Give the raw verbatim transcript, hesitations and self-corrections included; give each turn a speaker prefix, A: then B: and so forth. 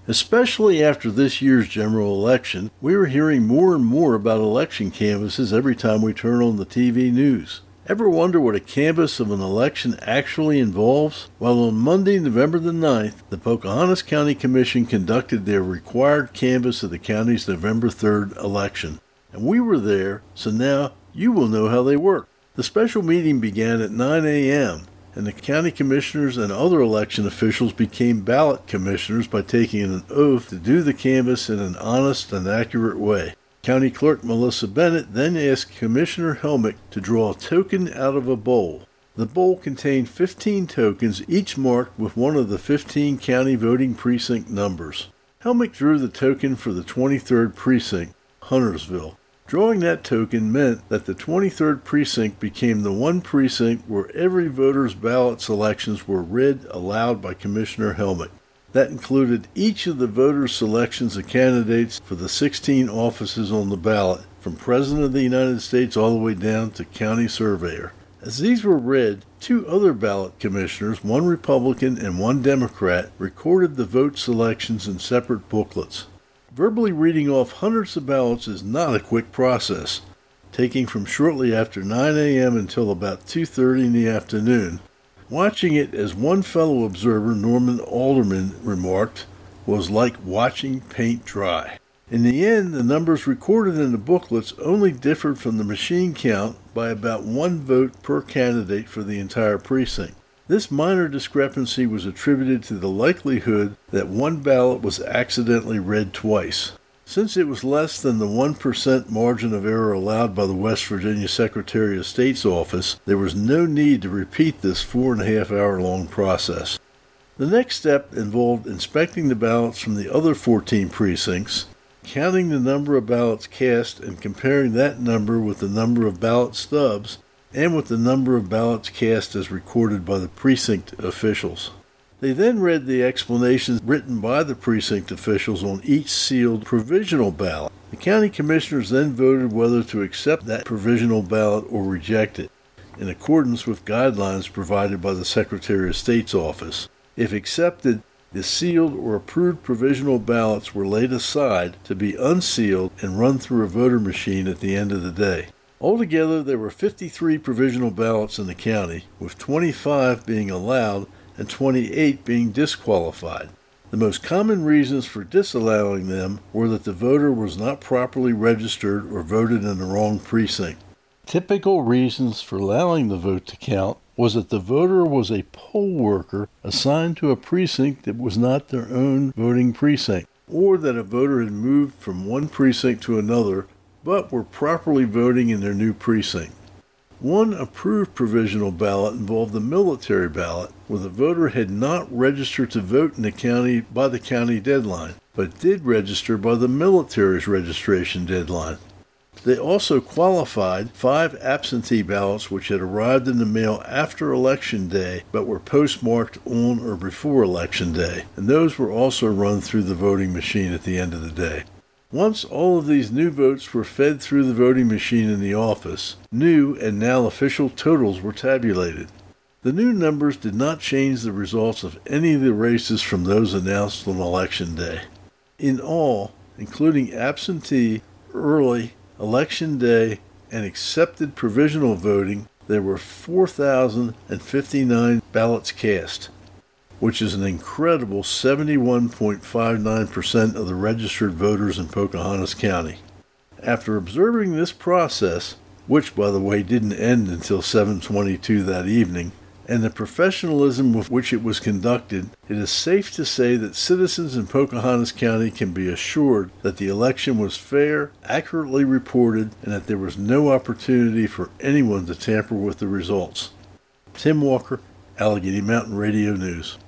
A: Especially after this year's general election, we are hearing more and more about election canvases every time we turn on the T V news. Ever wonder what a canvass of an election actually involves? Well, on Monday, November the ninth, the Pocahontas County Commission conducted their required canvass of the county's November third election. And we were there, so now you will know how they work. The special meeting began at nine a.m., and the county commissioners and other election officials became ballot commissioners by taking an oath to do the canvass in an honest and accurate way. County Clerk Melissa Bennett then asked Commissioner Helmick to draw a token out of a bowl. The bowl contained fifteen tokens, each marked with one of the fifteen county voting precinct numbers. Helmick drew the token for the twenty-third precinct, Huntersville. Drawing that token meant that the twenty-third precinct became the one precinct where every voter's ballot selections were read aloud by Commissioner Helmick. That included each of the voters' selections of candidates for the sixteen offices on the ballot, from President of the United States all the way down to county surveyor. As these were read, two other ballot commissioners, one Republican and one Democrat, recorded the vote selections in separate booklets. Verbally reading off hundreds of ballots is not a quick process, taking from shortly after nine a.m. until about two thirty in the afternoon. Watching it, as one fellow observer, Norman Alderman, remarked, was like watching paint dry. In the end, the numbers recorded in the booklets only differed from the machine count by about one vote per candidate for the entire precinct. This minor discrepancy was attributed to the likelihood that one ballot was accidentally read twice. Since it was less than the one percent margin of error allowed by the West Virginia Secretary of State's office, there was no need to repeat this four and a half hour long process. The next step involved inspecting the ballots from the other fourteen precincts, counting the number of ballots cast and comparing that number with the number of ballot stubs, and with the number of ballots cast as recorded by the precinct officials. They then read the explanations written by the precinct officials on each sealed provisional ballot. The county commissioners then voted whether to accept that provisional ballot or reject it, in accordance with guidelines provided by the Secretary of State's office. If accepted, the sealed or approved provisional ballots were laid aside to be unsealed and run through a voter machine at the end of the day. Altogether, there were fifty-three provisional ballots in the county, with twenty-five being allowed and twenty-eight being disqualified. The most common reasons for disallowing them were that the voter was not properly registered or voted in the wrong precinct. Typical reasons for allowing the vote to count was that the voter was a poll worker assigned to a precinct that was not their own voting precinct, or that a voter had moved from one precinct to another but were properly voting in their new precinct. One approved provisional ballot involved a military ballot, where the voter had not registered to vote in the county by the county deadline, but did register by the military's registration deadline. They also qualified five absentee ballots which had arrived in the mail after Election Day, but were postmarked on or before Election Day, and those were also run through the voting machine at the end of the day. Once all of these new votes were fed through the voting machine in the office, new and now official totals were tabulated. The new numbers did not change the results of any of the races from those announced on Election Day. In all, including absentee, early, Election Day, and accepted provisional voting, there were four thousand fifty-nine ballots cast, which is an incredible seventy-one point five nine percent of the registered voters in Pocahontas County. After observing this process, which, by the way, didn't end until seven twenty-two that evening, and the professionalism with which it was conducted, it is safe to say that citizens in Pocahontas County can be assured that the election was fair, accurately reported, and that there was no opportunity for anyone to tamper with the results. Tim Walker, Allegheny Mountain Radio News.